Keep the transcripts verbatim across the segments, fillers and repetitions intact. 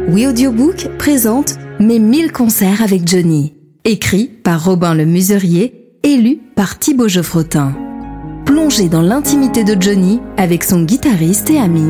We Audiobook présente Mes mille concerts avec Johnny, écrit par Robin Le Muserier, élu par Thibaut Geoffrotin. Plongez dans l'intimité de Johnny avec son guitariste et ami.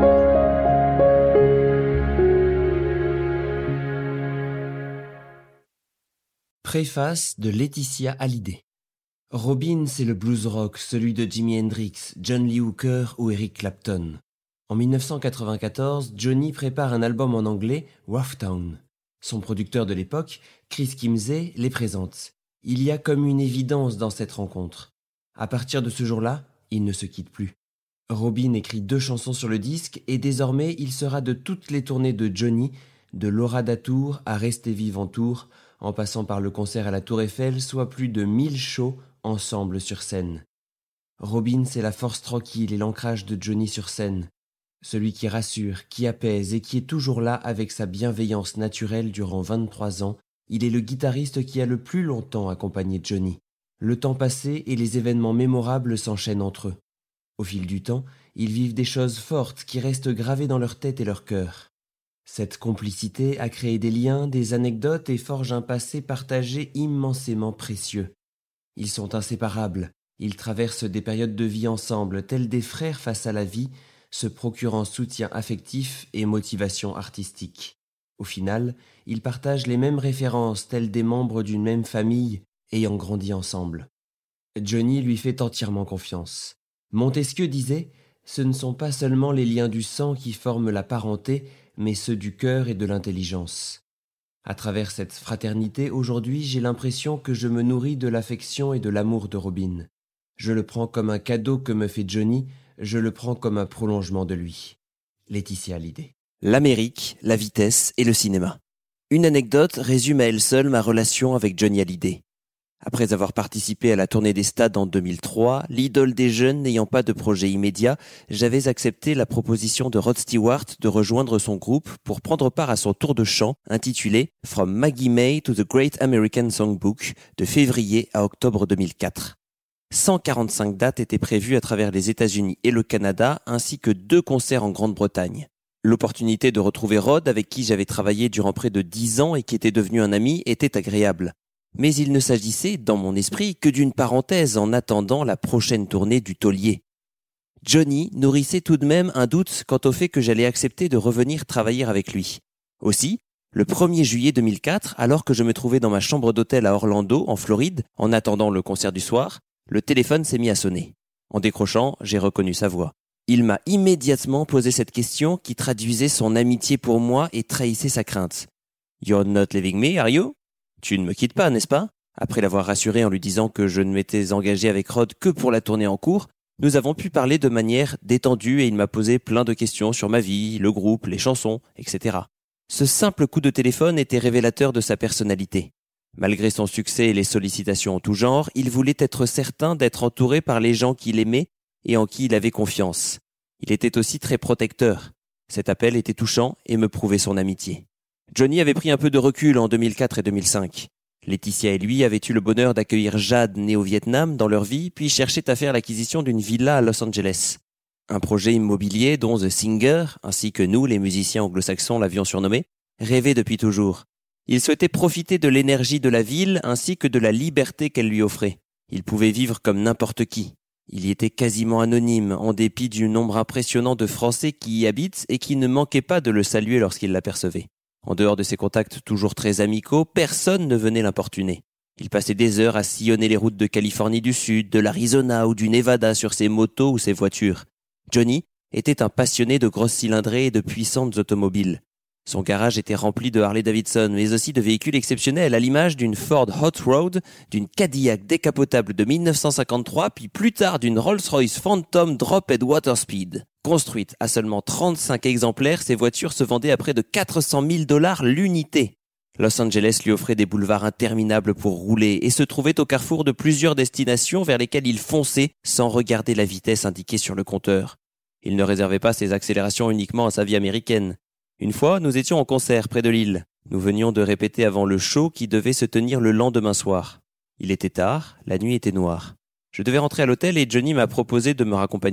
Préface de Laetitia Hallyday. Robin, c'est le blues rock, celui de Jimi Hendrix, John Lee Hooker ou Eric Clapton. En dix-neuf cent quatre-vingt-quatorze, Johnny prépare un album en anglais, Rough Town. Son producteur de l'époque, Chris Kimsey, les présente. Il y a comme une évidence dans cette rencontre. À partir de ce jour-là, ils ne se quittent plus. Robin écrit deux chansons sur le disque et désormais il sera de toutes les tournées de Johnny, de Laura Datour à Rester Vivant Tour, en passant par le concert à la Tour Eiffel, soit plus de mille shows ensemble sur scène. Robin, c'est la force tranquille et l'ancrage de Johnny sur scène. Celui qui rassure, qui apaise et qui est toujours là avec sa bienveillance naturelle durant vingt-trois ans, il est le guitariste qui a le plus longtemps accompagné Johnny. Le temps passé et les événements mémorables s'enchaînent entre eux. Au fil du temps, ils vivent des choses fortes qui restent gravées dans leur tête et leur cœur. Cette complicité a créé des liens, des anecdotes et forge un passé partagé immensément précieux. Ils sont inséparables, ils traversent des périodes de vie ensemble, tels des frères face à la vie, se procurant soutien affectif et motivation artistique. Au final, ils partagent les mêmes références, tels des membres d'une même famille, ayant grandi ensemble. Johnny lui fait entièrement confiance. Montesquieu disait « Ce ne sont pas seulement les liens du sang qui forment la parenté, mais ceux du cœur et de l'intelligence. » À travers cette fraternité, aujourd'hui, j'ai l'impression que je me nourris de l'affection et de l'amour de Robin. Je le prends comme un cadeau que me fait Johnny, je le prends comme un prolongement de lui. Laetitia Hallyday. L'Amérique, la vitesse et le cinéma. Une anecdote résume à elle seule ma relation avec Johnny Hallyday. Après avoir participé à la tournée des stades en deux mille trois, l'idole des jeunes n'ayant pas de projet immédiat, j'avais accepté la proposition de Rod Stewart de rejoindre son groupe pour prendre part à son tour de chant intitulé « From Maggie May to the Great American Songbook » de février à octobre deux mille quatre. cent quarante-cinq dates étaient prévues à travers les États-Unis et le Canada, ainsi que deux concerts en Grande-Bretagne. L'opportunité de retrouver Rod, avec qui j'avais travaillé durant près de dix ans et qui était devenu un ami, était agréable. Mais il ne s'agissait, dans mon esprit, que d'une parenthèse en attendant la prochaine tournée du taulier. Johnny nourrissait tout de même un doute quant au fait que j'allais accepter de revenir travailler avec lui. Aussi, le premier juillet deux mille quatre, alors que je me trouvais dans ma chambre d'hôtel à Orlando, en Floride, en attendant le concert du soir, le téléphone s'est mis à sonner. En décrochant, j'ai reconnu sa voix. Il m'a immédiatement posé cette question qui traduisait son amitié pour moi et trahissait sa crainte. « You're not leaving me, are you ? » Tu ne me quittes pas, n'est-ce pas ? Après l'avoir rassuré en lui disant que je ne m'étais engagé avec Rod que pour la tournée en cours, nous avons pu parler de manière détendue et il m'a posé plein de questions sur ma vie, le groupe, les chansons, et cetera. Ce simple coup de téléphone était révélateur de sa personnalité. Malgré son succès et les sollicitations en tout genre, il voulait être certain d'être entouré par les gens qu'il aimait et en qui il avait confiance. Il était aussi très protecteur. Cet appel était touchant et me prouvait son amitié. Johnny avait pris un peu de recul en deux mille quatre et deux mille cinq. Laetitia et lui avaient eu le bonheur d'accueillir Jade, née au Vietnam, dans leur vie, puis cherchaient à faire l'acquisition d'une villa à Los Angeles. Un projet immobilier dont The Singer, ainsi que nous, les musiciens anglo-saxons, l'avions surnommé, rêvait depuis toujours. Il souhaitait profiter de l'énergie de la ville ainsi que de la liberté qu'elle lui offrait. Il pouvait vivre comme n'importe qui. Il y était quasiment anonyme, en dépit du nombre impressionnant de Français qui y habitent et qui ne manquaient pas de le saluer lorsqu'ils l'apercevaient. En dehors de ses contacts toujours très amicaux, personne ne venait l'importuner. Il passait des heures à sillonner les routes de Californie du Sud, de l'Arizona ou du Nevada sur ses motos ou ses voitures. Johnny était un passionné de grosses cylindrées et de puissantes automobiles. Son garage était rempli de Harley-Davidson, mais aussi de véhicules exceptionnels à l'image d'une Ford Hot Rod, d'une Cadillac décapotable de dix-neuf cent cinquante-trois, puis plus tard d'une Rolls-Royce Phantom Drop-Head Waterspeed. Construite à seulement trente-cinq exemplaires, ces voitures se vendaient à près de quatre cent mille dollars l'unité. Los Angeles lui offrait des boulevards interminables pour rouler et se trouvait au carrefour de plusieurs destinations vers lesquelles il fonçait sans regarder la vitesse indiquée sur le compteur. Il ne réservait pas ses accélérations uniquement à sa vie américaine. Une fois, nous étions en concert près de l'île. Nous venions de répéter avant le show qui devait se tenir le lendemain soir. Il était tard, la nuit était noire. Je devais rentrer à l'hôtel et Johnny m'a proposé de me raccompagner.